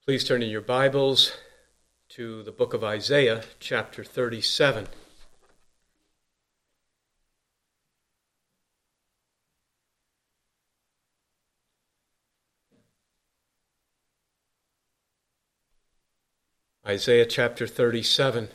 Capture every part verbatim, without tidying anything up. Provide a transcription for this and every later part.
Please turn in your Bibles to the book of Isaiah, chapter thirty-seven. Isaiah chapter thirty-seven.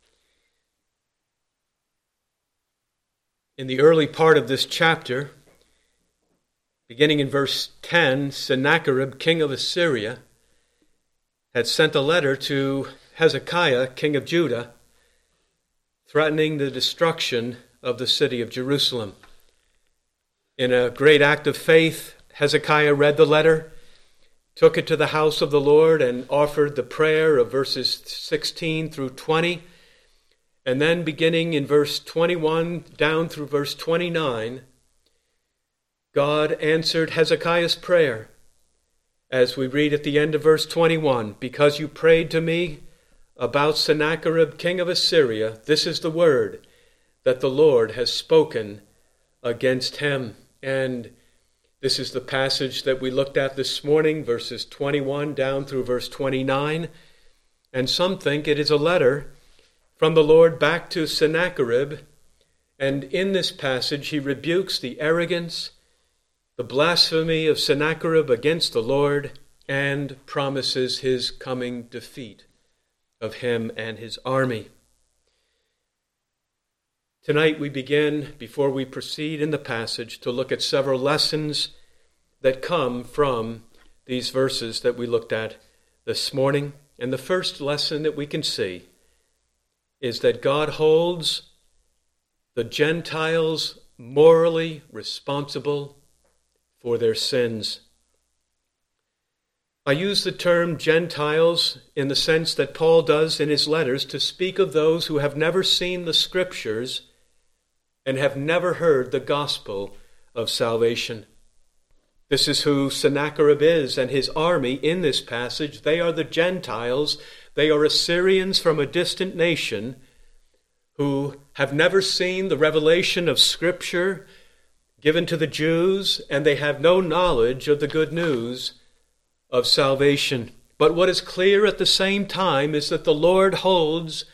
In the early part of this chapter, beginning in verse ten, Sennacherib, king of Assyria, had sent a letter to Hezekiah, king of Judah, threatening the destruction of the city of Jerusalem. In a great act of faith, Hezekiah read the letter, took it to the house of the Lord, and offered the prayer of verses sixteen through twenty. And then beginning in verse twenty-one down through verse twenty-nine, God answered Hezekiah's prayer. As we read at the end of verse twenty-one, because you prayed to me about Sennacherib, king of Assyria, this is the word that the Lord has spoken against him. And this is the passage that we looked at this morning, verses twenty-one down through verse twenty-nine. And some think it is a letter from the Lord back to Sennacherib. And in this passage, he rebukes the arrogance, the blasphemy of Sennacherib against the Lord, and promises his coming defeat of him and his army. Tonight we begin, before we proceed in the passage, to look at several lessons that come from these verses that we looked at this morning. And the first lesson that we can see is that God holds the Gentiles morally responsible for their sins. I use the term Gentiles in the sense that Paul does in his letters to speak of those who have never seen the Scriptures and have never heard the gospel of salvation. This is who Sennacherib is and his army in this passage. They are the Gentiles. They are Assyrians from a distant nation who have never seen the revelation of Scripture given to the Jews, and they have no knowledge of the good news of salvation. But what is clear at the same time is that the Lord holds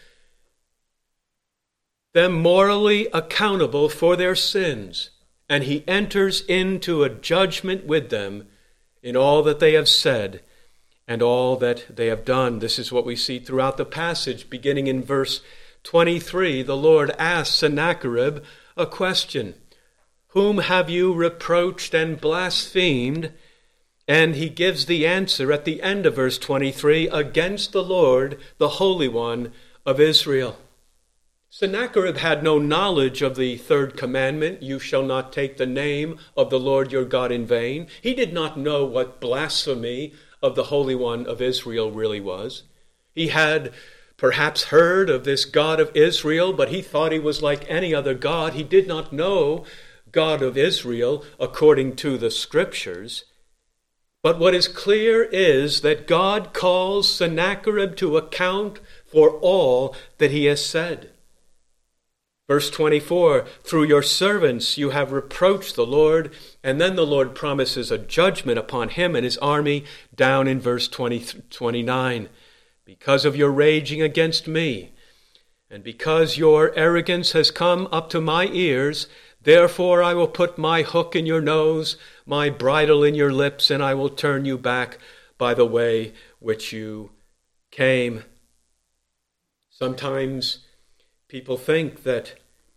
them morally accountable for their sins, and he enters into a judgment with them in all that they have said and all that they have done. This is what we see throughout the passage. Beginning in verse twenty-three, the Lord asks Sennacherib a question. Whom have you reproached and blasphemed? And he gives the answer at the end of verse twenty-three, against the Lord, the Holy One of Israel. Sennacherib had no knowledge of the third commandment, you shall not take the name of the Lord your God in vain. He did not know what blasphemy of the Holy One of Israel really was. He had perhaps heard of this God of Israel, but he thought he was like any other God. He did not know God of Israel according to the Scriptures. But what is clear is that God calls Sennacherib to account for all that he has said. Verse twenty-four, through your servants you have reproached the Lord, and then the Lord promises a judgment upon him and his army down in verse twenty, twenty-nine. Because of your raging against me, and because your arrogance has come up to my ears, therefore I will put my hook in your nose, my bridle in your lips, and I will turn you back by the way which you came. Sometimes people think that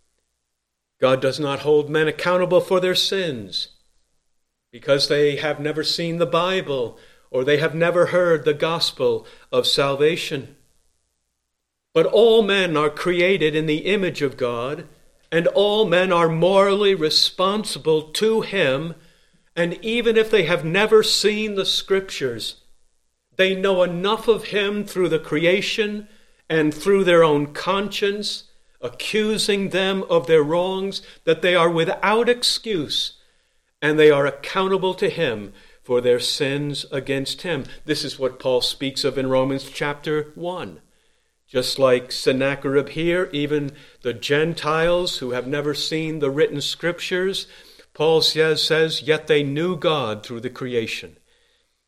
God does not hold men accountable for their sins because they have never seen the Bible or they have never heard the gospel of salvation. But all men are created in the image of God, and all men are morally responsible to him, and even if they have never seen the Scriptures, they know enough of him through the creation and through their own conscience, accusing them of their wrongs, that they are without excuse, and they are accountable to him for their sins against him. This is what Paul speaks of in Romans chapter one. Just like Sennacherib here, even the Gentiles who have never seen the written Scriptures, Paul says, says, yet they knew God through the creation.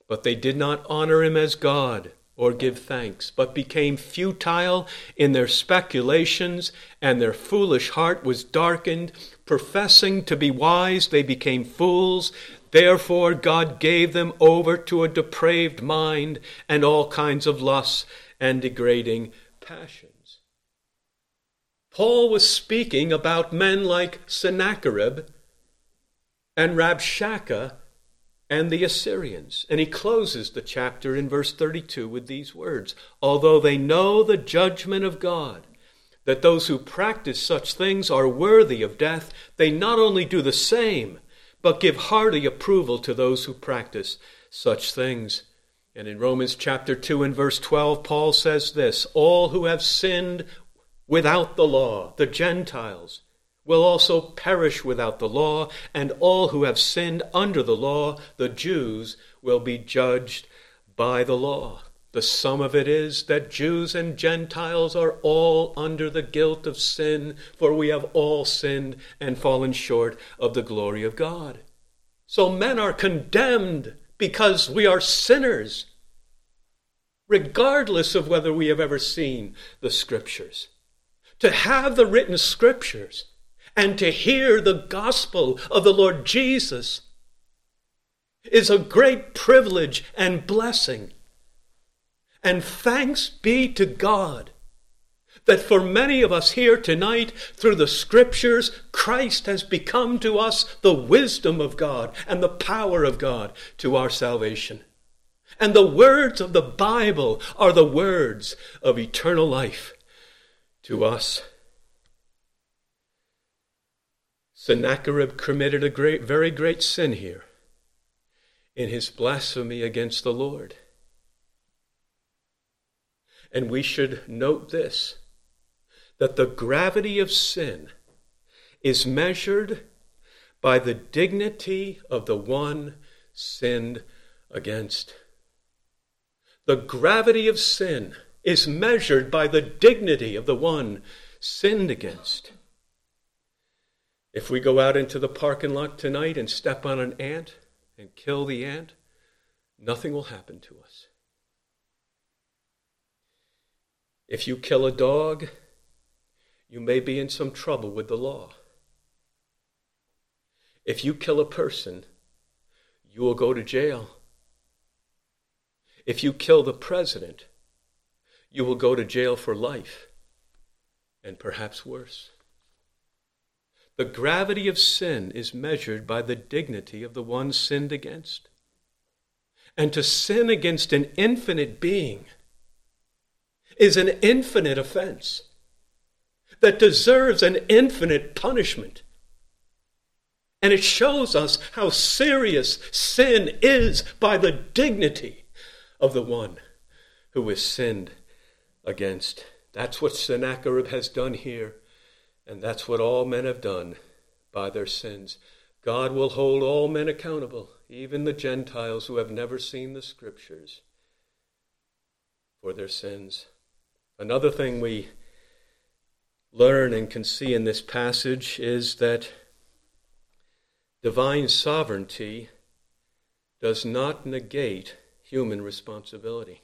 But they did not honor him as God or give thanks, but became futile in their speculations, and their foolish heart was darkened. Professing to be wise, they became fools. Therefore God gave them over to a depraved mind and all kinds of lusts and degrading passions. Paul was speaking about men like Sennacherib and Rabshakeh and the Assyrians. And he closes the chapter in verse thirty-two with these words: although they know the judgment of God, that those who practice such things are worthy of death, they not only do the same, but give hearty approval to those who practice such things. And in Romans chapter two and verse twelve, Paul says this: all who have sinned without the law, the Gentiles, will also perish without the law, and all who have sinned under the law, the Jews, will be judged by the law. The sum of it is that Jews and Gentiles are all under the guilt of sin, for we have all sinned and fallen short of the glory of God. So men are condemned because we are sinners, regardless of whether we have ever seen the Scriptures. To have the written Scriptures and to hear the gospel of the Lord Jesus is a great privilege and blessing. And thanks be to God that for many of us here tonight, through the Scriptures, Christ has become to us the wisdom of God and the power of God to our salvation. And the words of the Bible are the words of eternal life to us. Sennacherib committed a great, very great sin here in his blasphemy against the Lord. And we should note this, that the gravity of sin is measured by the dignity of the one sinned against. The gravity of sin is measured by the dignity of the one sinned against. If we go out into the parking lot tonight and step on an ant and kill the ant, nothing will happen to us. If you kill a dog, you may be in some trouble with the law. If you kill a person, you will go to jail. If you kill the president, you will go to jail for life, and perhaps worse. The gravity of sin is measured by the dignity of the one sinned against. And to sin against an infinite being is an infinite offense that deserves an infinite punishment. And it shows us how serious sin is by the dignity of the one who is sinned against. That's what Sennacherib has done here. And that's what all men have done by their sins. God will hold all men accountable, even the Gentiles who have never seen the Scriptures, for their sins. Another thing we learn and can see in this passage is that divine sovereignty does not negate human responsibility.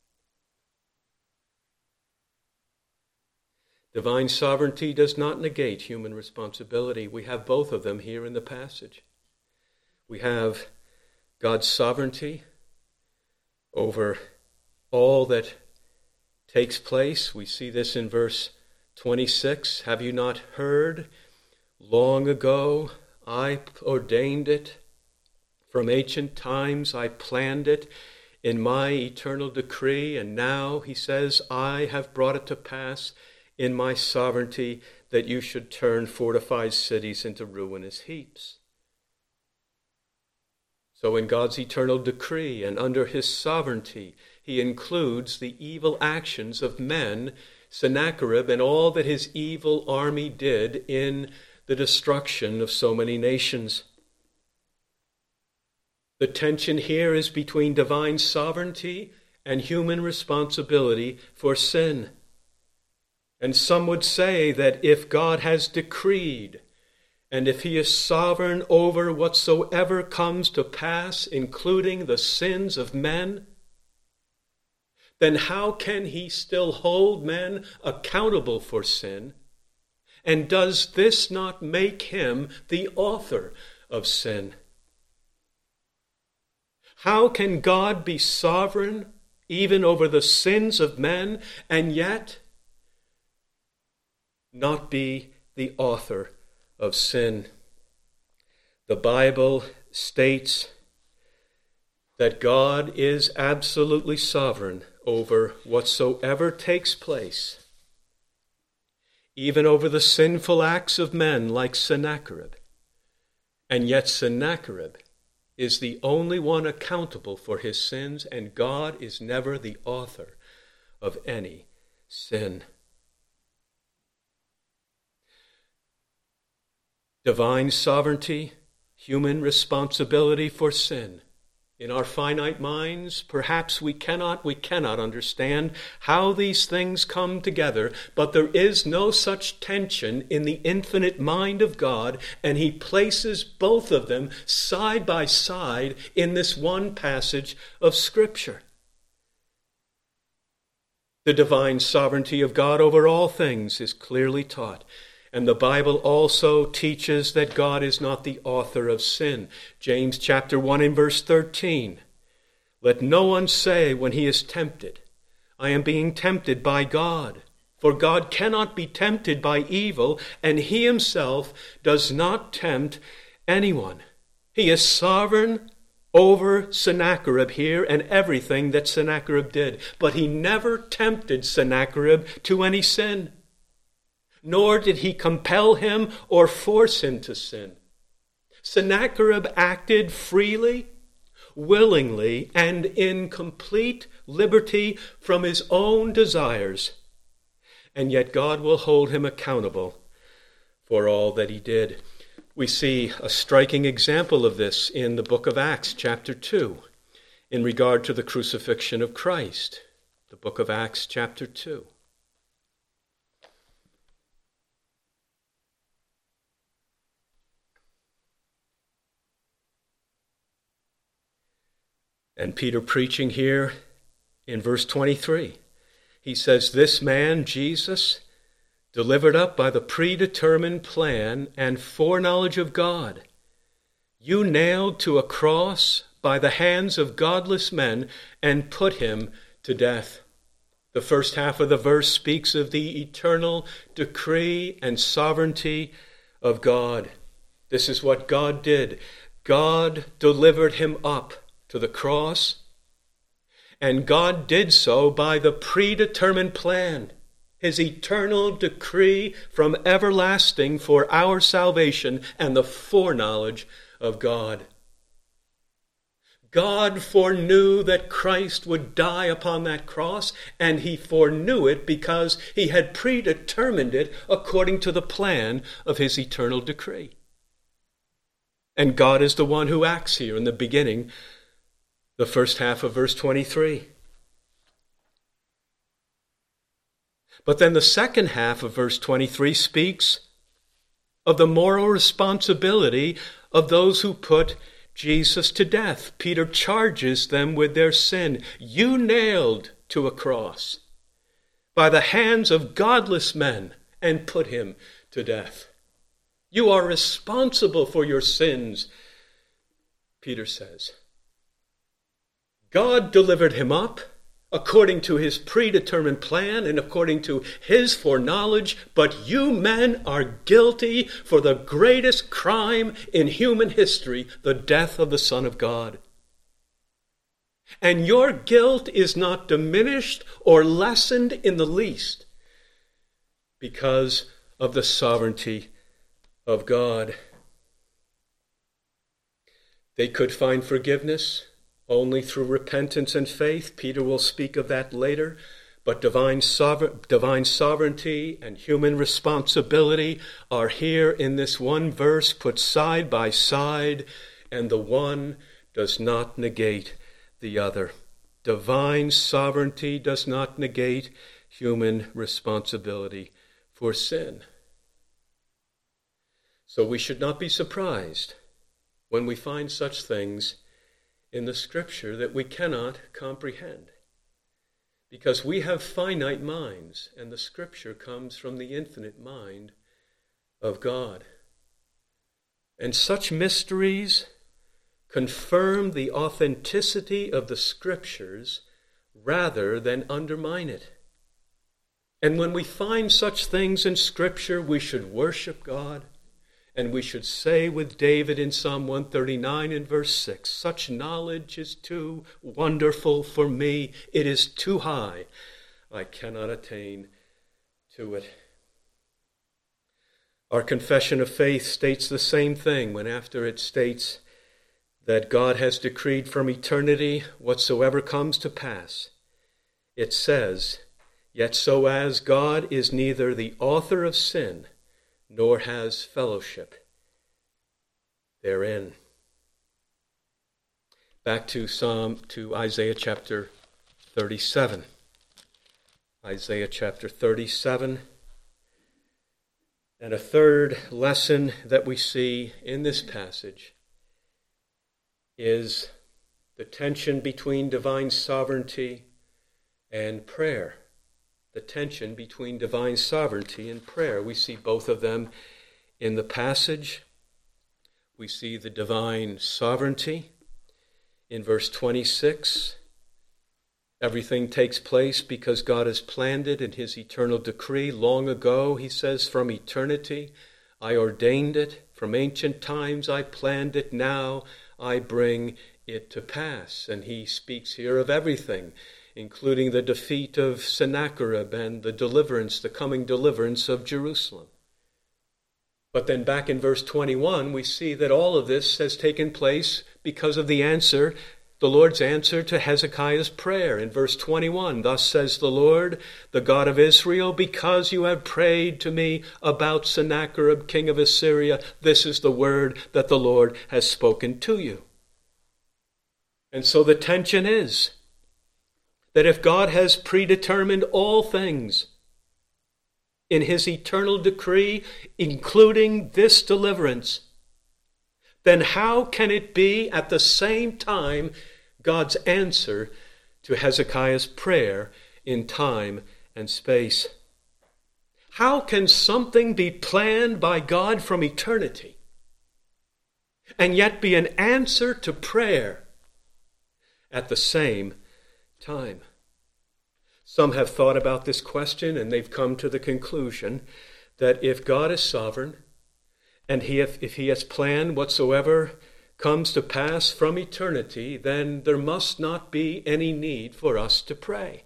Divine sovereignty does not negate human responsibility. We have both of them here in the passage. We have God's sovereignty over all that takes place. We see this in verse twenty-six. Have you not heard? Long ago I ordained it. From ancient times I planned it in my eternal decree. And now, he says, I have brought it to pass in my sovereignty that you should turn fortified cities into ruinous heaps. So in God's eternal decree and under his sovereignty, he includes the evil actions of men, Sennacherib, and all that his evil army did in the destruction of so many nations. The tension here is between divine sovereignty and human responsibility for sin. And some would say that if God has decreed And if he is sovereign over whatsoever comes to pass, including the sins of men, then how can he still hold men accountable for sin? And does this not make him the author of sin? How can God be sovereign even over the sins of men and yet not be the author of sin? The Bible states that God is absolutely sovereign over whatsoever takes place, even over the sinful acts of men like Sennacherib. And yet Sennacherib is the only one accountable for his sins, and God is never the author of any sin. Divine sovereignty, human responsibility for sin. In our finite minds, perhaps we cannot, we cannot understand how these things come together, but there is no such tension in the infinite mind of God, and he places both of them side by side in this one passage of Scripture. The divine sovereignty of God over all things is clearly taught. And the Bible also teaches that God is not the author of sin. James chapter one and verse thirteen. Let no one say when he is tempted, I am being tempted by God. For God cannot be tempted by evil, and he himself does not tempt anyone. He is sovereign over Sennacherib here and everything that Sennacherib did. But he never tempted Sennacherib to any sin. Nor did he compel him or force him to sin. Sennacherib acted freely, willingly, and in complete liberty from his own desires. And yet God will hold him accountable for all that he did. We see a striking example of this in the book of Acts, chapter two, in regard to the crucifixion of Christ. The book of Acts, chapter two. And Peter preaching here in verse twenty-three, he says, this man, Jesus, delivered up by the predetermined plan and foreknowledge of God, you nailed to a cross by the hands of godless men and put him to death. The first half of the verse speaks of the eternal decree and sovereignty of God. This is what God did. God delivered him up to the cross, and God did so by the predetermined plan, his eternal decree from everlasting for our salvation and the foreknowledge of God. God foreknew that Christ would die upon that cross, and he foreknew it because he had predetermined it according to the plan of his eternal decree. And God is the one who acts here in the beginning, the first half of verse twenty-three. But then the second half of verse twenty-three speaks of the moral responsibility of those who put Jesus to death. Peter charges them with their sin. You nailed to a cross by the hands of godless men and put him to death. You are responsible for your sins, Peter says. God delivered him up according to his predetermined plan and according to his foreknowledge, but you men are guilty for the greatest crime in human history, the death of the Son of God. And your guilt is not diminished or lessened in the least because of the sovereignty of God. They could find forgiveness only through repentance and faith. Peter will speak of that later. But divine, sover- divine sovereignty and human responsibility are here in this one verse put side by side, and the one does not negate the other. Divine sovereignty does not negate human responsibility for sin. So we should not be surprised when we find such things in the Scripture that we cannot comprehend, because we have finite minds, and the Scripture comes from the infinite mind of God. And such mysteries confirm the authenticity of the Scriptures rather than undermine it. And when we find such things in Scripture, we should worship God, and we should say with David in Psalm one thirty-nine in verse six, "Such knowledge is too wonderful for me. It is too high. I cannot attain to it." Our confession of faith states the same thing when after it states that God has decreed from eternity whatsoever comes to pass. It says, "Yet so as God is neither the author of sin, nor has fellowship therein." Back to Psalm, to Isaiah chapter thirty-seven. Isaiah chapter thirty-seven. And a third lesson that we see in this passage is the tension between divine sovereignty and prayer. The tension between divine sovereignty and prayer. We see both of them in the passage. We see the divine sovereignty in verse twenty-six. Everything takes place because God has planned it in his eternal decree. Long ago, he says, from eternity, I ordained it. From ancient times, I planned it. Now, I bring it to pass. And he speaks here of everything, including the defeat of Sennacherib and the deliverance, the coming deliverance of Jerusalem. But then back in verse twenty-one, we see that all of this has taken place because of the answer, the Lord's answer to Hezekiah's prayer. In verse twenty-one, "Thus says the Lord, the God of Israel, because you have prayed to me about Sennacherib, king of Assyria, this is the word that the Lord has spoken to you." And so the tension is that if God has predetermined all things in his eternal decree, including this deliverance, then how can it be at the same time God's answer to Hezekiah's prayer in time and space? How can something be planned by God from eternity and yet be an answer to prayer at the same time? Some have thought about this question, and they've come to the conclusion that if God is sovereign, and he, if, if he has planned whatsoever comes to pass from eternity, then there must not be any need for us to pray.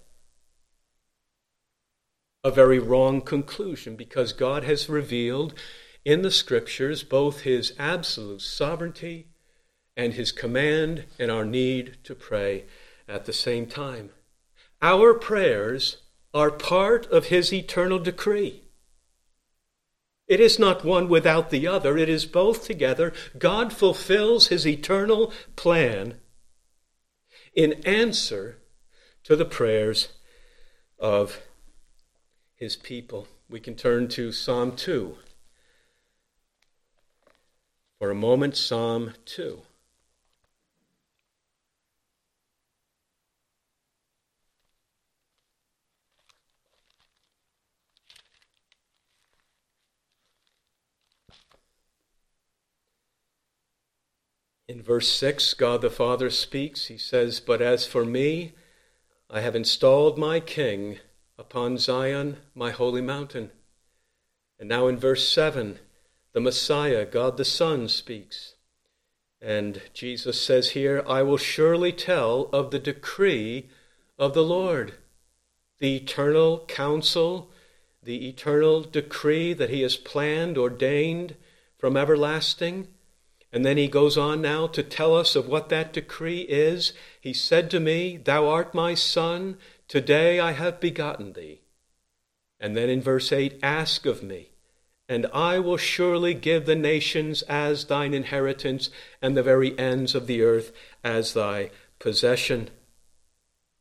A very wrong conclusion, because God has revealed in the Scriptures both his absolute sovereignty and his command and our need to pray at the same time. Our prayers are part of his eternal decree. It is not one without the other. It is both together. God fulfills his eternal plan in answer to the prayers of his people. We can turn to Psalm two. For a moment, Psalm two. In verse six, God the Father speaks. He says, "But as for me, I have installed my king upon Zion, my holy mountain." And now in verse seven, the Messiah, God the Son, speaks. And Jesus says here, "I will surely tell of the decree of the Lord," the eternal counsel, the eternal decree that he has planned, ordained from everlasting. And then he goes on now to tell us of what that decree is. He said to me, "Thou art my son, today I have begotten thee." And then in verse eight, "Ask of me, and I will surely give the nations as thine inheritance, and the very ends of the earth as thy possession."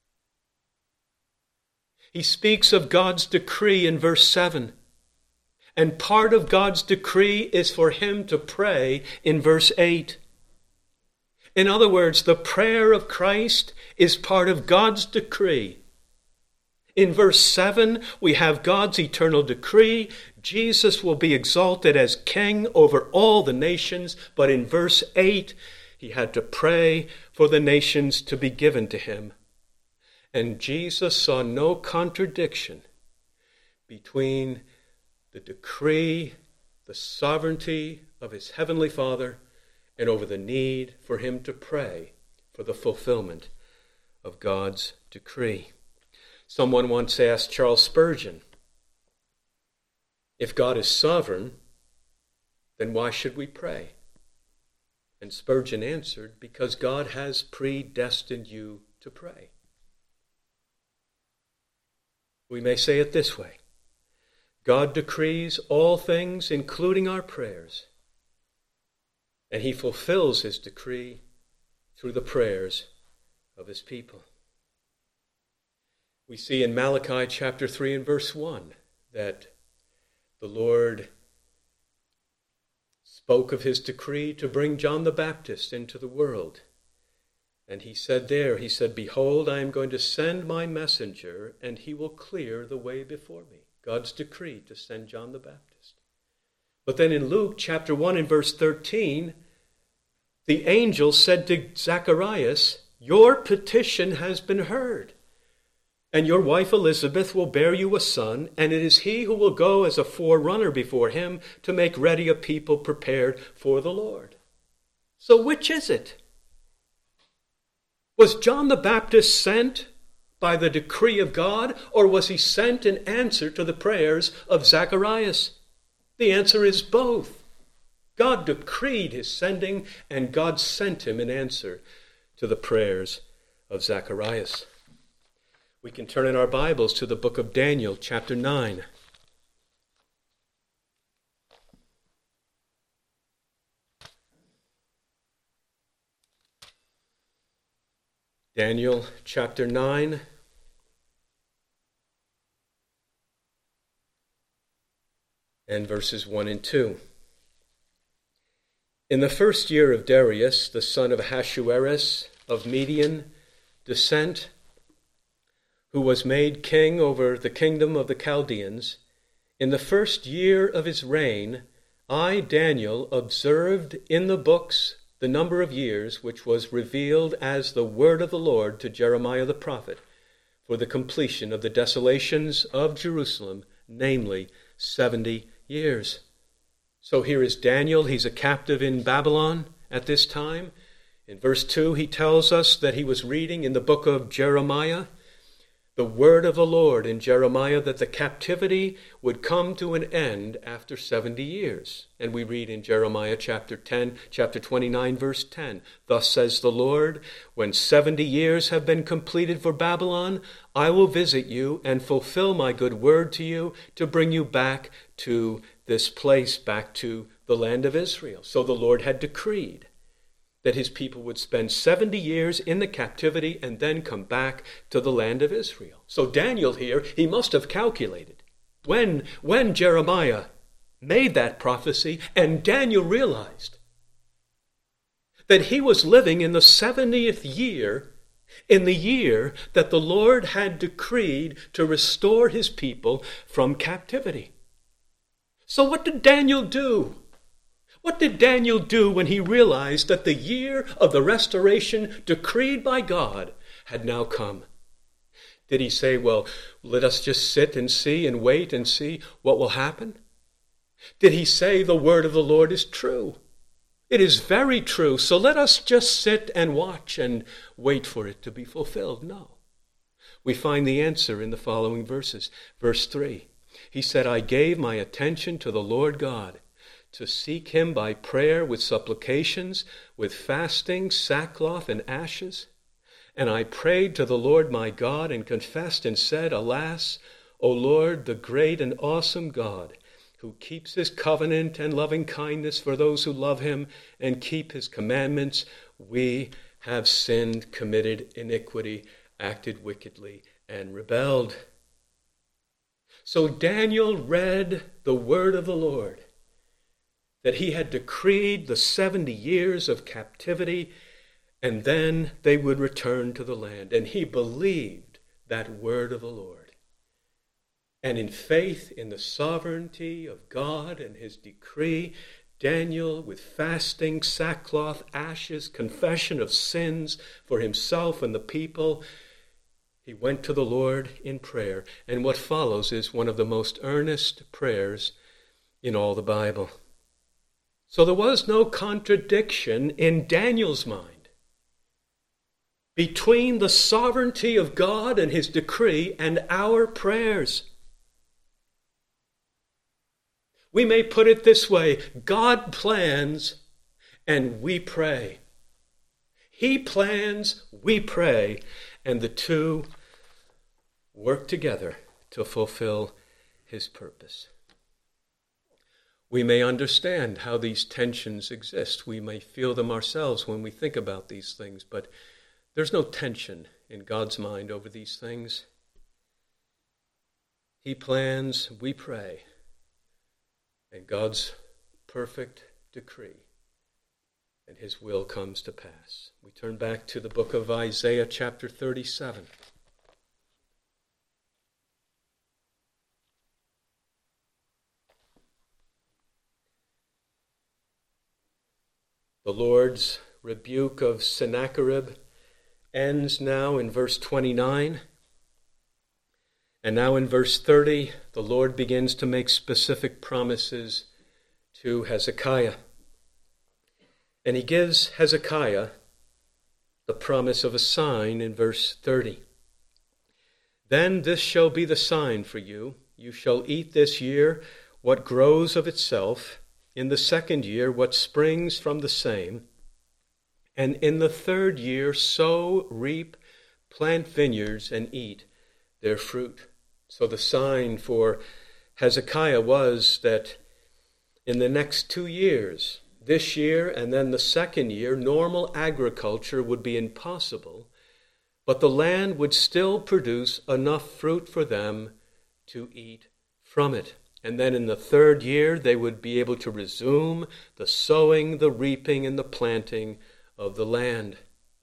He speaks of God's decree in verse seven. And part of God's decree is for him to pray in verse eight. In other words, the prayer of Christ is part of God's decree. In verse seven, we have God's eternal decree. Jesus will be exalted as king over all the nations. But in verse eight, he had to pray for the nations to be given to him. And Jesus saw no contradiction between the decree, the sovereignty of his heavenly Father, and over the need for him to pray for the fulfillment of God's decree. Someone once asked Charles Spurgeon, if God is sovereign, then why should we pray? And Spurgeon answered, because God has predestined you to pray. We may say it this way. God decrees all things, including our prayers, and he fulfills his decree through the prayers of his people. We see in Malachi chapter three and verse one that the Lord spoke of his decree to bring John the Baptist into the world. And he said there, he said, behold, I am going to send my messenger, and he will clear the way before me. God's decree to send John the Baptist. But then in Luke chapter one and verse thirteen, the angel said to Zacharias, your petition has been heard, and your wife Elizabeth will bear you a son, and it is he who will go as a forerunner before him to make ready a people prepared for the Lord. So which is it? Was John the Baptist sent by the decree of God, or was he sent in answer to the prayers of Zacharias? The answer is both. God decreed his sending, and God sent him in answer to the prayers of Zacharias. We can turn in our Bibles to the book of Daniel, chapter nine. Daniel, chapter nine. And verses one and two. In the first year of Darius, the son of Ahasuerus of Median descent, who was made king over the kingdom of the Chaldeans, in the first year of his reign, I, Daniel, observed in the books the number of years which was revealed as the word of the Lord to Jeremiah the prophet, for the completion of the desolations of Jerusalem, namely seventy years. So here is Daniel. He's a captive in Babylon at this time. In verse two, he tells us that he was reading in the book of Jeremiah the word of the Lord in Jeremiah that the captivity would come to an end after seventy years. And we read in Jeremiah chapter ten, chapter twenty-nine, verse ten, thus says the Lord, when seventy years have been completed for Babylon, I will visit you and fulfill my good word to you to bring you back to this place, back to the land of Israel. So the Lord had decreed that his people would spend seventy years in the captivity and then come back to the land of Israel. So Daniel here, he must have calculated when, when Jeremiah made that prophecy, and Daniel realized that he was living in the seventieth year, in the year that the Lord had decreed to restore his people from captivity. So what did Daniel do? What did Daniel do when he realized that the year of the restoration decreed by God had now come? Did he say, well, let us just sit and see and wait and see what will happen? Did he say the word of the Lord is true? It is very true, so let us just sit and watch and wait for it to be fulfilled? No. We find the answer in the following verses. Verse three, he said, I gave my attention to the Lord God, to seek him by prayer with supplications, with fasting, sackcloth, and ashes. And I prayed to the Lord my God and confessed and said, alas, O Lord, the great and awesome God, who keeps his covenant and loving kindness for those who love him and keep his commandments, we have sinned, committed iniquity, acted wickedly, and rebelled. So Daniel read the word of the Lord, that he had decreed the seventy years of captivity, and then they would return to the land. And he believed that word of the Lord. And in faith in the sovereignty of God and his decree, Daniel, with fasting, sackcloth, ashes, confession of sins for himself and the people, he went to the Lord in prayer. And what follows is one of the most earnest prayers in all the Bible. So there was no contradiction in Daniel's mind between the sovereignty of God and his decree and our prayers. We may put it this way: God plans and we pray. He plans, we pray, and the two work together to fulfill his purpose. We may understand how these tensions exist. We may feel them ourselves when we think about these things, but there's no tension in God's mind over these things. He plans, we pray, and God's perfect decree and his will comes to pass. We turn back to the book of Isaiah chapter thirty-seven. The Lord's rebuke of Sennacherib ends now in verse twenty-nine. And now in verse thirty, the Lord begins to make specific promises to Hezekiah. And he gives Hezekiah the promise of a sign in verse thirty. Then this shall be the sign for you. You shall eat this year what grows of itself, in the second year what springs from the same, and in the third year sow, reap, plant vineyards, and eat their fruit. So the sign for Hezekiah was that in the next two years, this year and then the second year, normal agriculture would be impossible, but the land would still produce enough fruit for them to eat from it. And then in the third year, they would be able to resume the sowing, the reaping, and the planting of the land.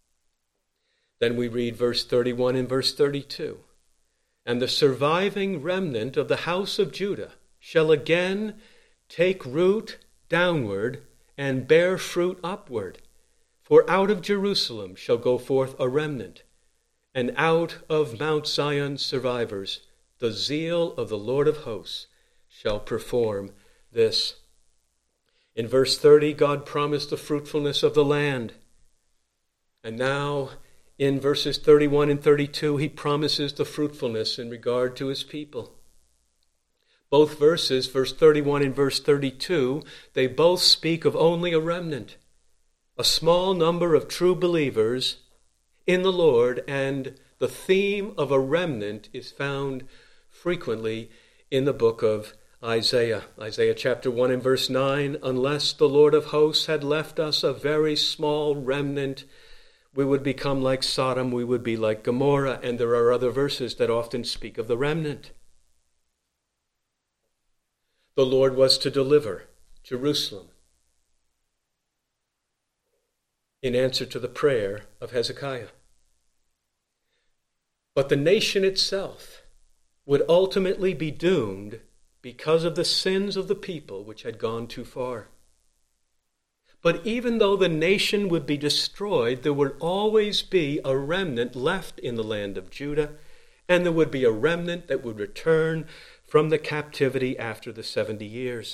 Then we read verse thirty-one and verse thirty-two. And the surviving remnant of the house of Judah shall again take root downward and bear fruit upward. For out of Jerusalem shall go forth a remnant, and out of Mount Zion's survivors the zeal of the Lord of hosts shall perform this. In verse thirty, God promised the fruitfulness of the land. And now, in verses thirty-one and thirty-two, he promises the fruitfulness in regard to his people. Both verses, verse thirty-one and verse thirty-two, they both speak of only a remnant, a small number of true believers in the Lord, and the theme of a remnant is found frequently in the book of Isaiah. Isaiah chapter one and verse nine, unless the Lord of hosts had left us a very small remnant, we would become like Sodom, we would be like Gomorrah. And there are other verses that often speak of the remnant. The Lord was to deliver Jerusalem in answer to the prayer of Hezekiah. But the nation itself would ultimately be doomed because of the sins of the people which had gone too far. But even though the nation would be destroyed, there would always be a remnant left in the land of Judah, and there would be a remnant that would return from the captivity after the seventy years.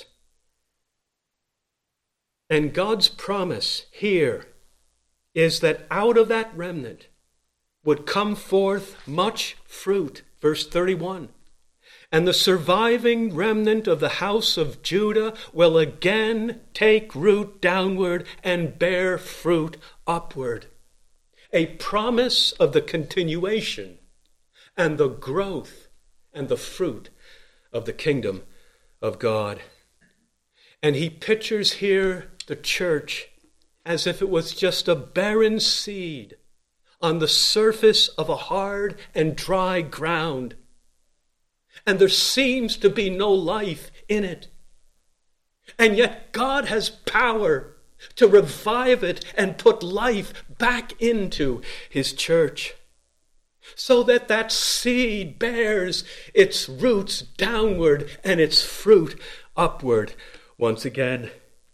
And God's promise here is that out of that remnant would come forth much fruit. Verse thirty-one. And the surviving remnant of the house of Judah will again take root downward and bear fruit upward. A promise of the continuation and the growth and the fruit of the kingdom of God. And he pictures here the church as if it was just a barren seed on the surface of a hard and dry ground. and there seems to be no life in it. And yet God has power to revive it and put life back into his church, so that that seed bears its roots downward and its fruit upward once again.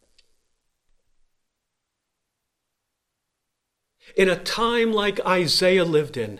In a time like Isaiah lived in,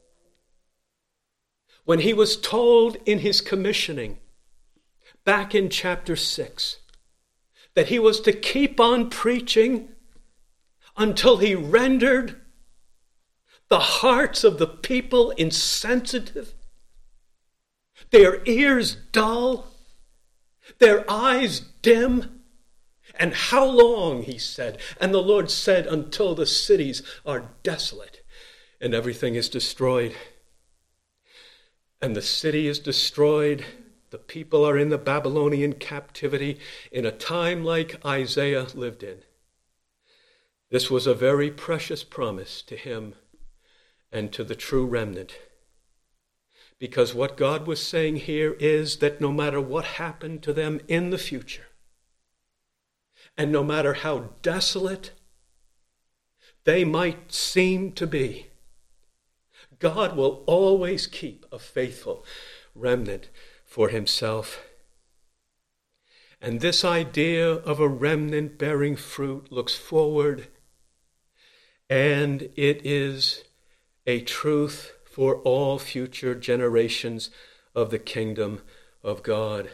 when he was told in his commissioning, back in chapter six, that he was to keep on preaching until he rendered the hearts of the people insensitive, their ears dull, their eyes dim. And how long, he said? And the Lord said, until the cities are desolate and everything is destroyed. And the city is destroyed. The people are in the Babylonian captivity in a time like Isaiah lived in. This was a very precious promise to him and to the true remnant. Because what God was saying here is that no matter what happened to them in the future, and no matter how desolate they might seem to be, God will always keep a faithful remnant for himself. And this idea of a remnant bearing fruit looks forward, and it is a truth for all future generations of the kingdom of God.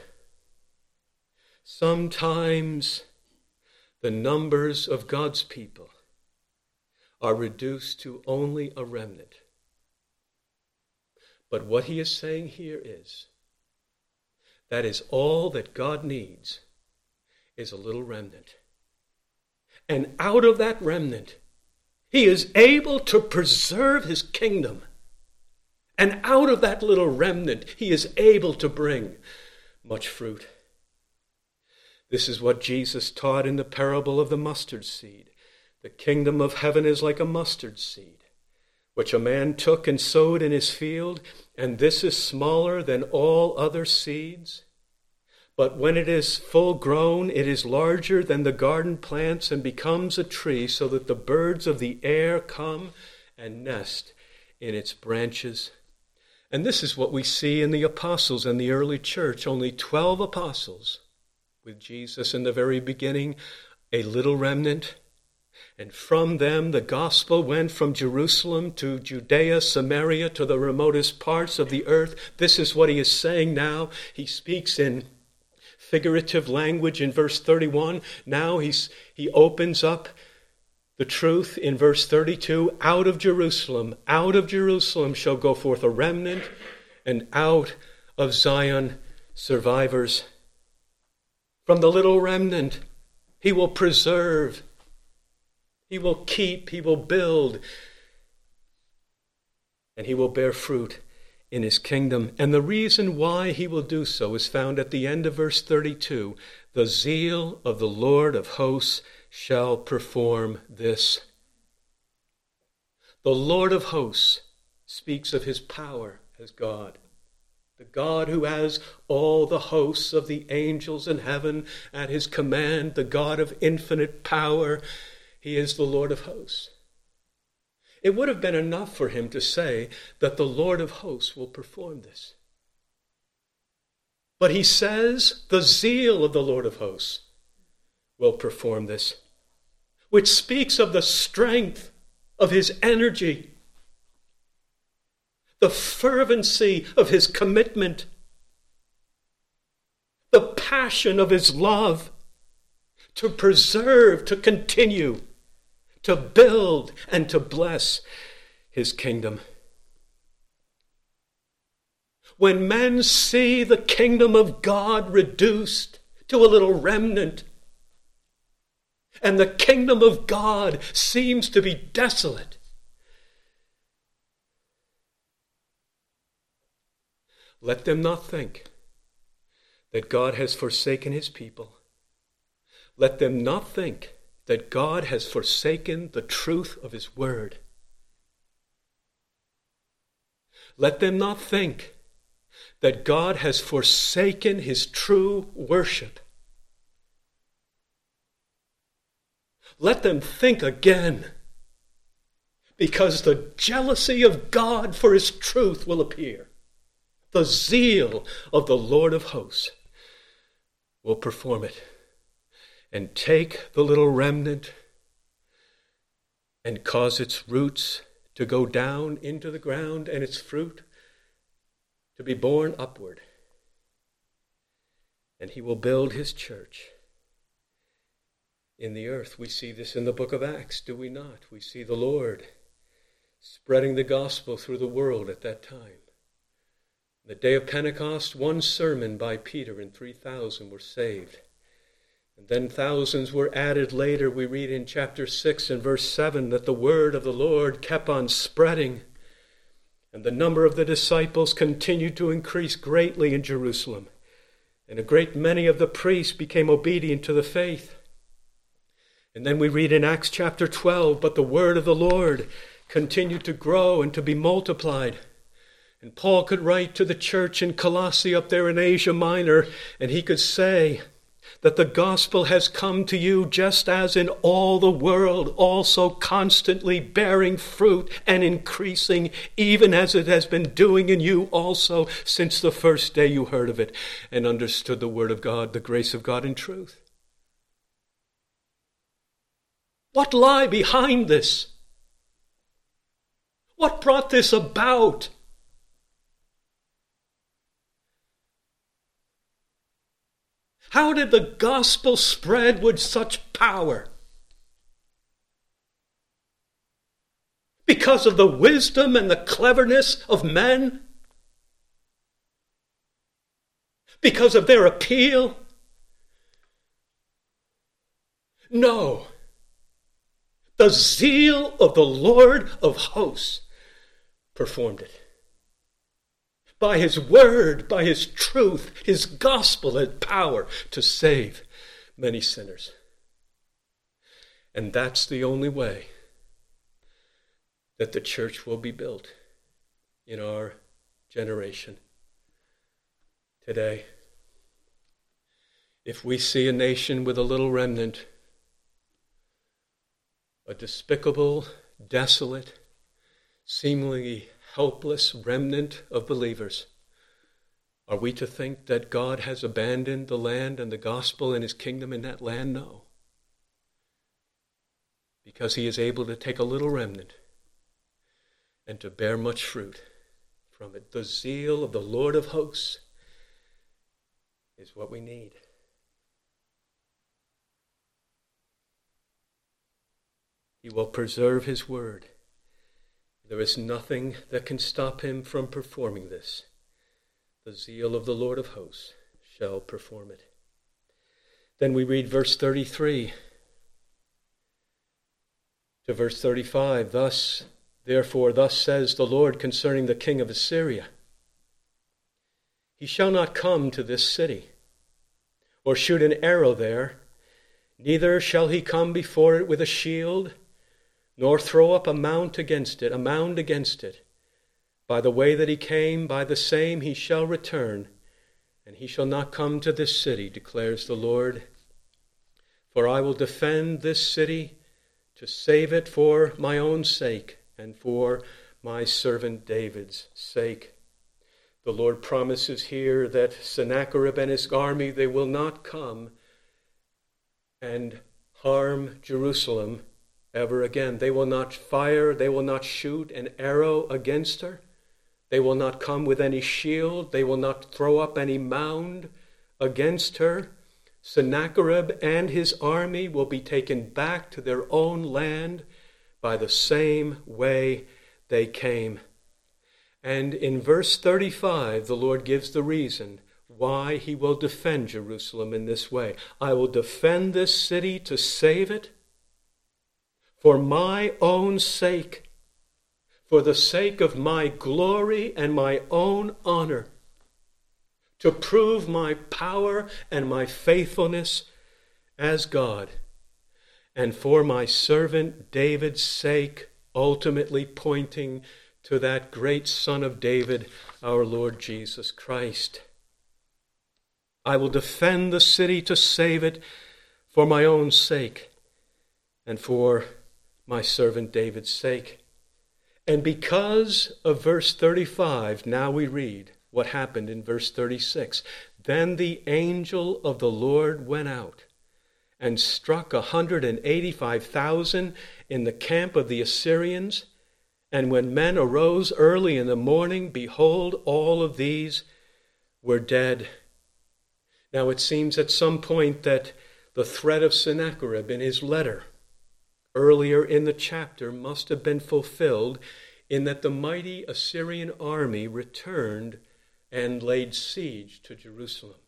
Sometimes the numbers of God's people are reduced to only a remnant. But what he is saying here is, that is all that God needs, is a little remnant. And out of that remnant, he is able to preserve his kingdom. And out of that little remnant, he is able to bring much fruit. This is what Jesus taught in the parable of the mustard seed. The kingdom of heaven is like a mustard seed, which a man took and sowed in his field, and this is smaller than all other seeds. But when it is full grown, it is larger than the garden plants and becomes a tree, so that the birds of the air come and nest in its branches. And this is what we see in the apostles and the early church. Only twelve apostles, with Jesus in the very beginning, a little remnant. And from them the gospel went from Jerusalem to Judea, Samaria, to the remotest parts of the earth. This is what he is saying now. He speaks in figurative language in verse thirty-one. Now he's, he opens up the truth in verse thirty-two. Out of Jerusalem, out of Jerusalem shall go forth a remnant, and out of Zion survivors. From the little remnant, he will preserve, he will keep, he will build, and he will bear fruit in his kingdom. And the reason why he will do so is found at the end of verse thirty-two. The zeal of the Lord of hosts shall perform this. The Lord of hosts speaks of his power as God. The God who has all the hosts of the angels in heaven at his command, the God of infinite power. He is the Lord of hosts. It would have been enough for him to say that the Lord of hosts will perform this. But he says the zeal of the Lord of hosts will perform this, which speaks of the strength of his energy, the fervency of his commitment, the passion of his love to preserve, to continue, to build, and to bless his kingdom. When men see the kingdom of God reduced to a little remnant, and the kingdom of God seems to be desolate, let them not think that God has forsaken his people. Let them not think that God has forsaken the truth of his word. Let them not think that God has forsaken his true worship. Let them think again, because the jealousy of God for his truth will appear. The zeal of the Lord of hosts will perform it, and take the little remnant and cause its roots to go down into the ground and its fruit to be borne upward. And he will build his church in the earth. We see this in the book of Acts, do we not? We see the Lord spreading the gospel through the world at that time. The day of Pentecost, one sermon by Peter and three thousand were saved. And then thousands were added later. We read in chapter six and verse seven that the word of the Lord kept on spreading. And the number of the disciples continued to increase greatly in Jerusalem. And a great many of the priests became obedient to the faith. And then we read in Acts chapter twelve, but the word of the Lord continued to grow and to be multiplied. And Paul could write to the church in Colossae up there in Asia Minor, and he could say that the gospel has come to you just as in all the world, also constantly bearing fruit and increasing, even as it has been doing in you also since the first day you heard of it and understood the word of God, the grace of God in truth. What lie behind this? What brought this about? How did the gospel spread with such power? Because of the wisdom and the cleverness of men? Because of their appeal? No. The zeal of the Lord of hosts performed it. By his word, by his truth, his gospel had power to save many sinners. And that's the only way that the church will be built in our generation today. If we see a nation with a little remnant, a despicable, desolate, seemingly helpless remnant of believers, are we to think that God has abandoned the land and the gospel and his kingdom in that land? No. Because he is able to take a little remnant and to bear much fruit from it. The zeal of the Lord of hosts is what we need. He will preserve his word. There is nothing that can stop him from performing this. The zeal of the Lord of hosts shall perform it. Then we read verse thirty-three to verse thirty-five. Thus, therefore, thus says the Lord concerning the king of Assyria, he shall not come to this city, or shoot an arrow there, neither shall he come before it with a shield, nor throw up a mount against it, a mound against it. By the way that he came, by the same he shall return, and he shall not come to this city, declares the Lord. For I will defend this city to save it for my own sake and for my servant David's sake. The Lord promises here that Sennacherib and his army, they will not come and harm Jerusalem ever again. They will not fire, they will not shoot an arrow against her. They will not come with any shield. They will not throw up any mound against her. Sennacherib and his army will be taken back to their own land by the same way they came. And in verse thirty-five, the Lord gives the reason why he will defend Jerusalem in this way. I will defend this city to save it for my own sake, for the sake of my glory and my own honor, to prove my power and my faithfulness as God, and for my servant David's sake, ultimately pointing to that great Son of David, our Lord Jesus Christ. I will defend the city to save it for my own sake and for my servant David's sake. And because of verse thirty-five, now we read what happened in verse thirty-six. Then the angel of the Lord went out and struck a hundred and eighty-five thousand in the camp of the Assyrians. And when men arose early in the morning, behold, all of these were dead. Now it seems at some point that the threat of Sennacherib in his letter earlier in the chapter must have been fulfilled, in that the mighty Assyrian army returned and laid siege to Jerusalem.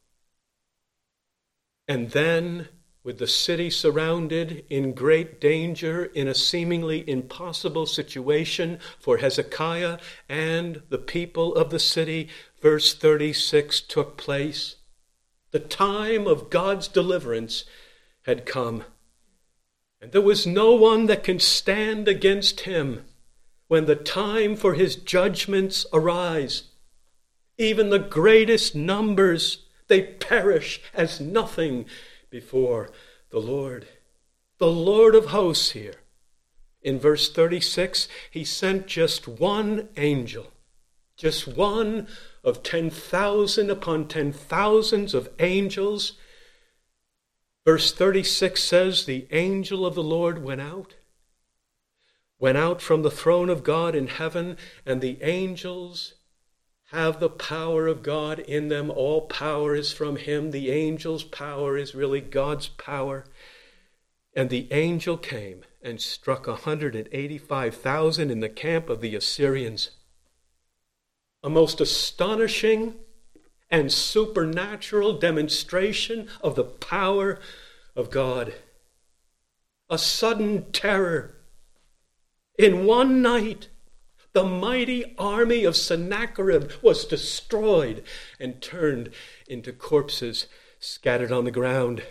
And then, with the city surrounded, in great danger, in a seemingly impossible situation for Hezekiah and the people of the city, verse thirty-six took place. The time of God's deliverance had come, and there was no one that can stand against him when the time for his judgments arise. Even the greatest numbers, they perish as nothing before the Lord. The Lord of hosts here. In verse thirty-six, he sent just one angel, just one of ten thousand upon ten thousands of angels. Verse thirty-six says, the angel of the Lord went out, went out from the throne of God in heaven, and the angels have the power of God in them. All power is from him. The angel's power is really God's power. And the angel came and struck one hundred eighty-five thousand in the camp of the Assyrians. A most astonishing and supernatural demonstration of the power of God. A sudden terror. In one night, the mighty army of Sennacherib was destroyed and turned into corpses scattered on the ground.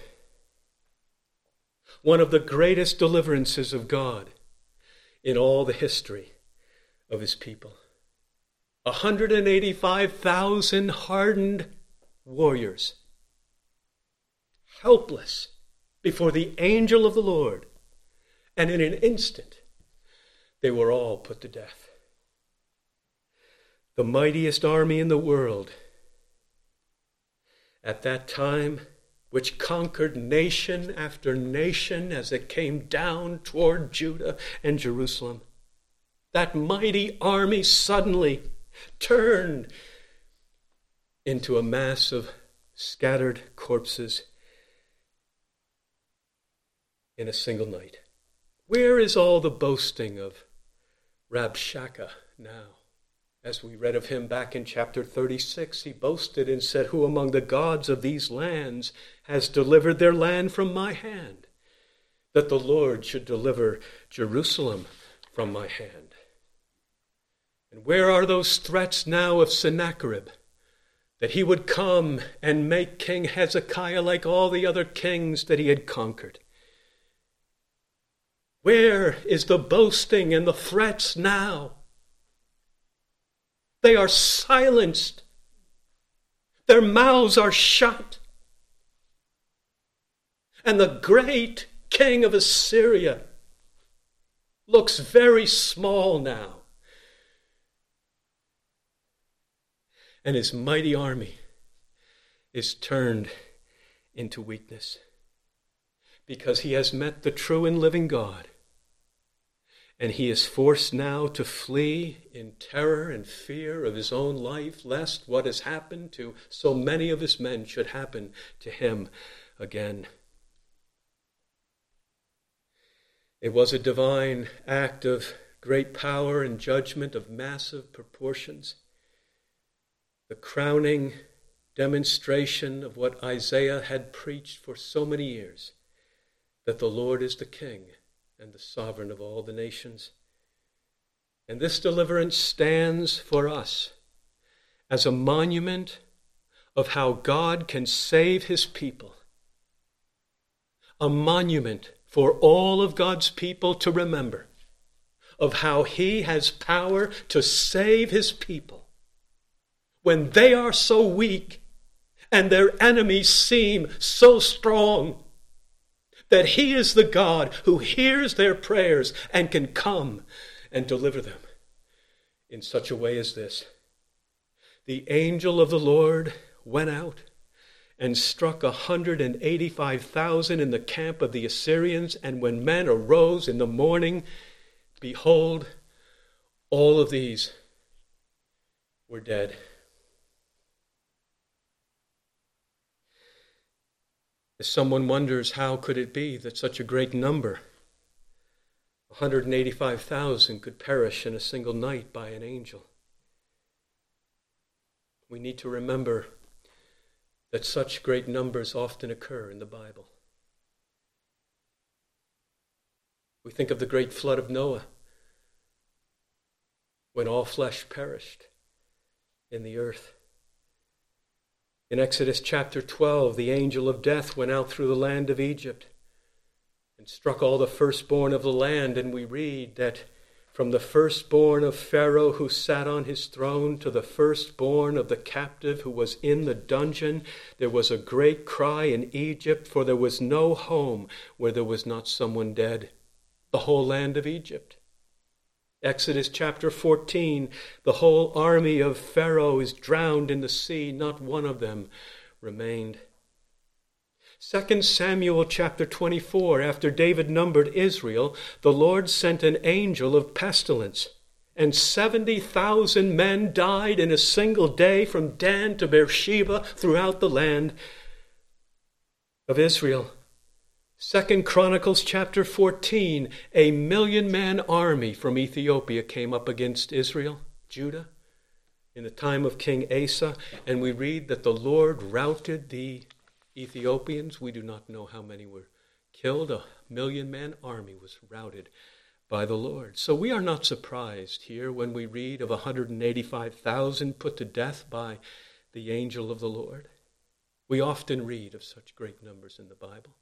One of the greatest deliverances of God in all the history of his people. one hundred eighty-five thousand hardened warriors, helpless before the angel of the Lord, and in an instant they were all put to death. The mightiest army in the world at that time, which conquered nation after nation as it came down toward Judah and Jerusalem. That mighty army suddenly turned into a mass of scattered corpses in a single night. Where is all the boasting of Rabshakeh now? As we read of him back in chapter thirty-six, he boasted and said, who among the gods of these lands has delivered their land from my hand, that the Lord should deliver Jerusalem from my hand? And where are those threats now of Sennacherib, that he would come and make King Hezekiah like all the other kings that he had conquered? Where is the boasting and the threats now? They are silenced. Their mouths are shut. And the great king of Assyria looks very small now. And his mighty army is turned into weakness because he has met the true and living God. And he is forced now to flee in terror and fear of his own life, lest what has happened to so many of his men should happen to him again. It was a divine act of great power and judgment of massive proportions. The crowning demonstration of what Isaiah had preached for so many years, that the Lord is the King and the sovereign of all the nations. And this deliverance stands for us as a monument of how God can save his people. A monument for all of God's people to remember of how he has power to save his people when they are so weak and their enemies seem so strong, that he is the God who hears their prayers and can come and deliver them in such a way as this. The angel of the Lord went out and struck a hundred and eighty-five thousand in the camp of the Assyrians, and when men arose in the morning, behold, all of these were dead. As someone wonders, how could it be that such a great number, one hundred eighty-five thousand, could perish in a single night by an angel? We need to remember that such great numbers often occur in the Bible. We think of the great flood of Noah, when all flesh perished in the earth. In Exodus chapter twelve, the angel of death went out through the land of Egypt and struck all the firstborn of the land, and we read that from the firstborn of Pharaoh who sat on his throne to the firstborn of the captive who was in the dungeon, there was a great cry in Egypt, for there was no home where there was not someone dead. The whole land of Egypt. Exodus chapter fourteen, the whole army of Pharaoh is drowned in the sea, not one of them remained. Second Samuel chapter twenty-four, after David numbered Israel, the Lord sent an angel of pestilence, and seventy thousand men died in a single day from Dan to Beersheba throughout the land of Israel. Second Chronicles chapter fourteen, a million-man army from Ethiopia came up against Israel, Judah, in the time of King Asa, and we read that the Lord routed the Ethiopians. We do not know how many were killed. A million-man army was routed by the Lord. So we are not surprised here when we read of one hundred eighty-five thousand put to death by the angel of the Lord. We often read of such great numbers in the Bible.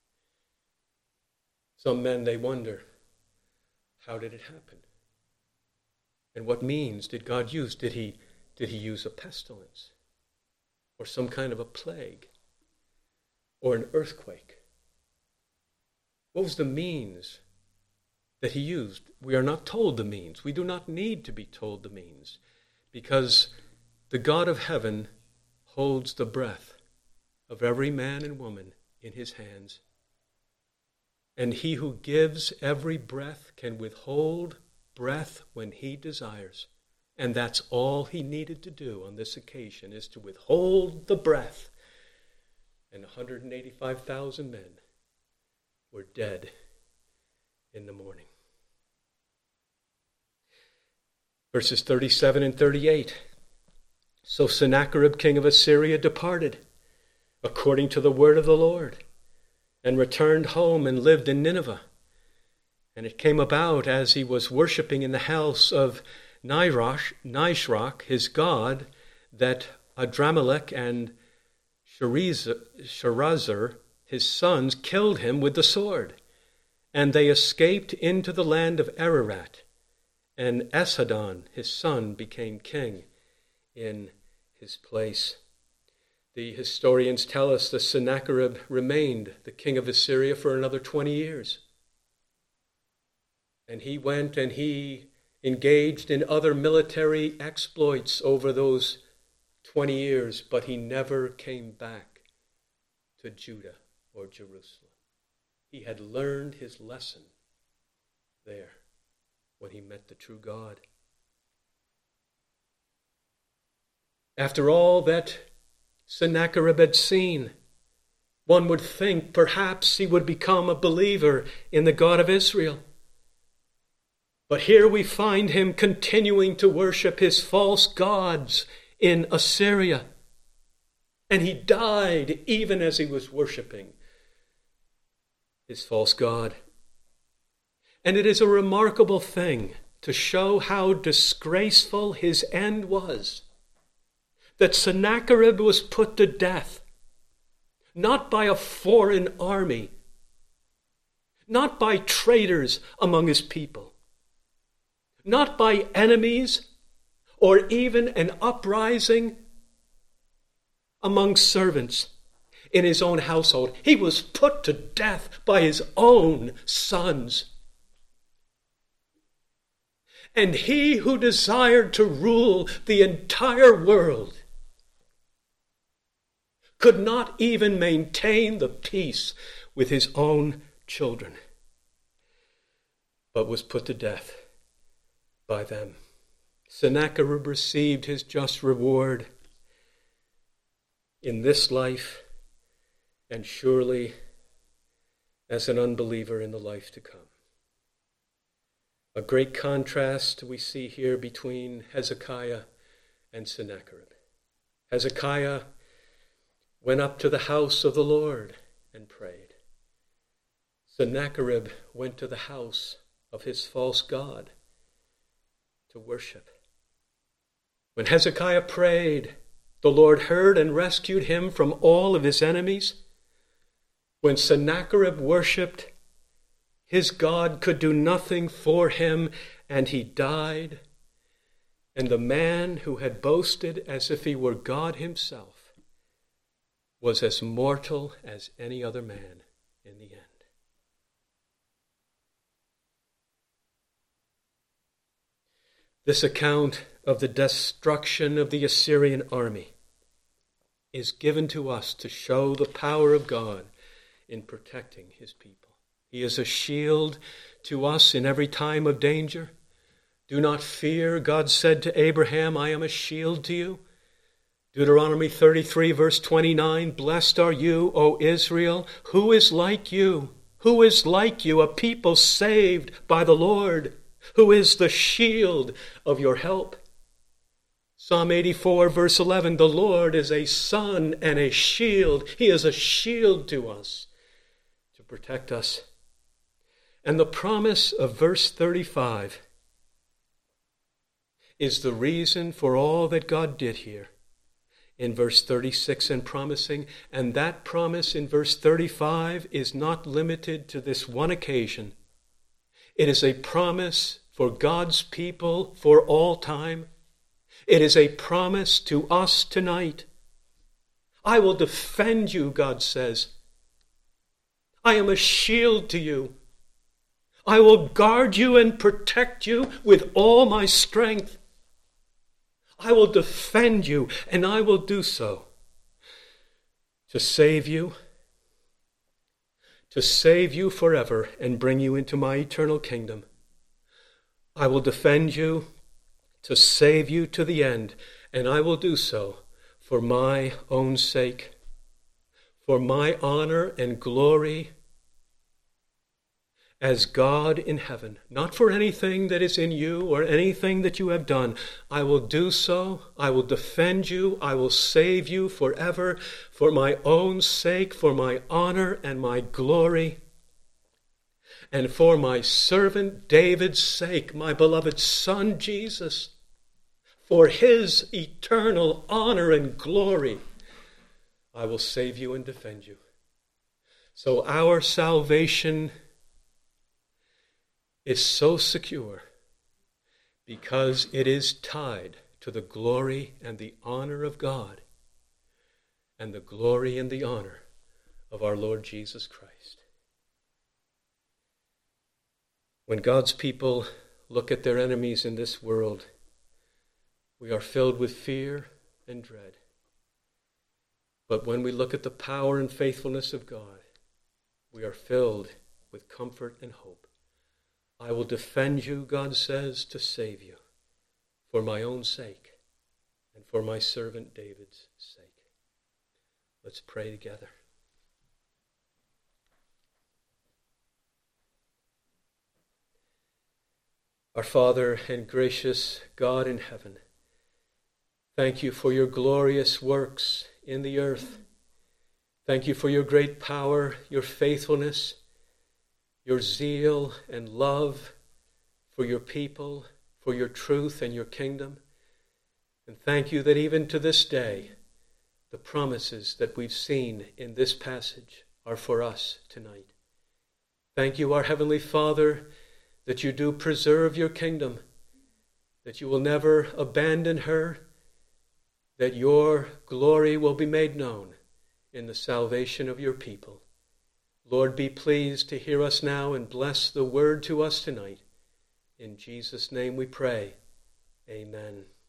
Some men, they wonder, how did it happen? And what means did God use? Did he, did he use a pestilence? Or some kind of a plague? Or an earthquake? What was the means that he used? We are not told the means. We do not need to be told the means, because the God of heaven holds the breath of every man and woman in his hands. And he who gives every breath can withhold breath when he desires. And that's all he needed to do on this occasion, is to withhold the breath. And one hundred eighty-five thousand men were dead in the morning. Verses thirty-seven and thirty-eight. So Sennacherib, king of Assyria, departed according to the word of the Lord, and returned home and lived in Nineveh. And it came about, as he was worshipping in the house of Nisroch, Nisroch his god, that Adramelech and Sharezer, his sons, killed him with the sword. And they escaped into the land of Ararat. And Esarhaddon, his son, became king in his place. The historians tell us that Sennacherib remained the king of Assyria for another twenty years. And he went and he engaged in other military exploits over those twenty years, but he never came back to Judah or Jerusalem. He had learned his lesson there when he met the true God. After all that Sennacherib had seen, one would think perhaps he would become a believer in the God of Israel. But here we find him continuing to worship his false gods in Assyria. And he died even as he was worshiping his false god. And it is a remarkable thing to show how disgraceful his end was, that Sennacherib was put to death, not by a foreign army, not by traitors among his people, not by enemies or even an uprising among servants in his own household. He was put to death by his own sons. And he who desired to rule the entire world could not even maintain the peace with his own children, but was put to death by them. Sennacherib received his just reward in this life, and surely as an unbeliever in the life to come. A great contrast we see here between Hezekiah and Sennacherib. Hezekiah went up to the house of the Lord and prayed. Sennacherib went to the house of his false god to worship. When Hezekiah prayed, the Lord heard and rescued him from all of his enemies. When Sennacherib worshipped, his God could do nothing for him, and he died. And the man who had boasted as if he were God himself was as mortal as any other man in the end. This account of the destruction of the Assyrian army is given to us to show the power of God in protecting his people. He is a shield to us in every time of danger. Do not fear, God said to Abraham, I am a shield to you. Deuteronomy thirty-three, verse twenty-nine, blessed are you, O Israel. Who is like you? Who is like you, a people saved by the Lord, who is the shield of your help? Psalm eighty-four, verse eleven, the Lord is a sun and a shield. He is a shield to us to protect us. And the promise of verse thirty-five is the reason for all that God did here in verse thirty-six and promising. And that promise in verse thirty-five is not limited to this one occasion. It is a promise for God's people for all time. It is a promise to us tonight. I will defend you, God says. I am a shield to you. I will guard you and protect you with all my strength. I will defend you, and I will do so to save you, to save you forever and bring you into my eternal kingdom. I will defend you to save you to the end, and I will do so for my own sake, for my honor and glory as God in heaven, not for anything that is in you or anything that you have done. I will do so. I will defend you. I will save you forever for my own sake, for my honor and my glory, and for my servant David's sake, my beloved son Jesus, for his eternal honor and glory. I will save you and defend you. So our salvation is so secure because it is tied to the glory and the honor of God and the glory and the honor of our Lord Jesus Christ. When God's people look at their enemies in this world, we are filled with fear and dread. But when we look at the power and faithfulness of God, we are filled with comfort and hope. I will defend you, God says, to save you for my own sake and for my servant David's sake. Let's pray together. Our Father and gracious God in heaven, thank you for your glorious works in the earth. Thank you for your great power, your faithfulness, your zeal and love for your people, for your truth and your kingdom. And thank you that even to this day, the promises that we've seen in this passage are for us tonight. Thank you, our Heavenly Father, that you do preserve your kingdom, that you will never abandon her, that your glory will be made known in the salvation of your people. Lord, be pleased to hear us now and bless the word to us tonight. In Jesus' name we pray. Amen.